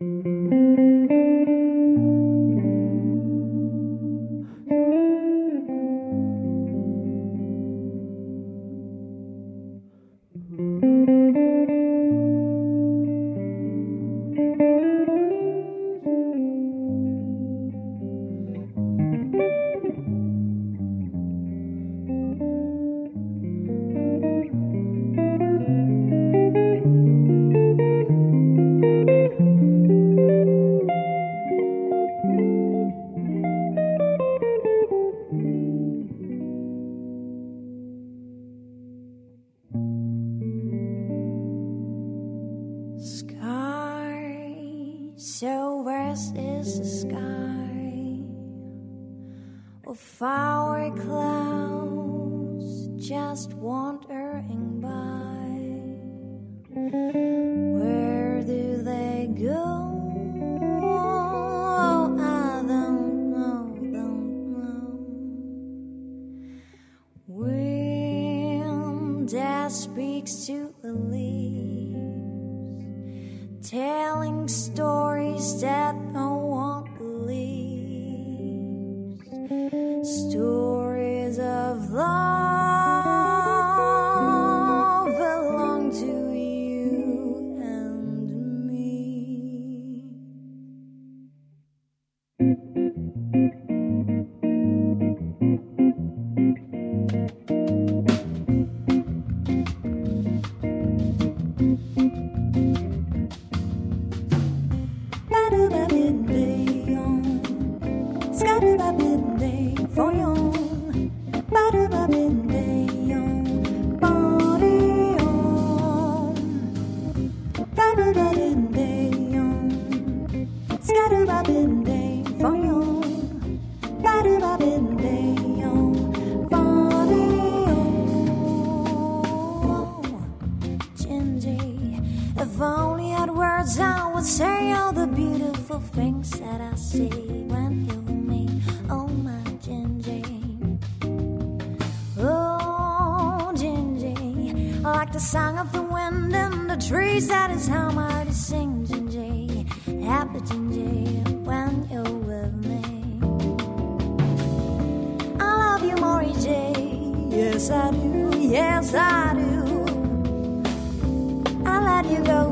So vast is the sky of flower clouds just wandering by. Where do they go? I don't know. Wind that speaks to the leaves, telling stories that no one believes, stories of love belong to you and me. If only I had words, I would say all the beautiful things that I see when you're with me. Oh, my Gingy. Oh, Gingy. I like the song of the wind and the trees. That is how my heart is sing, Gingy. Happy Gingy when you're with me. I love you, Maury J. Yes, I do. Yes, I do. I let you go.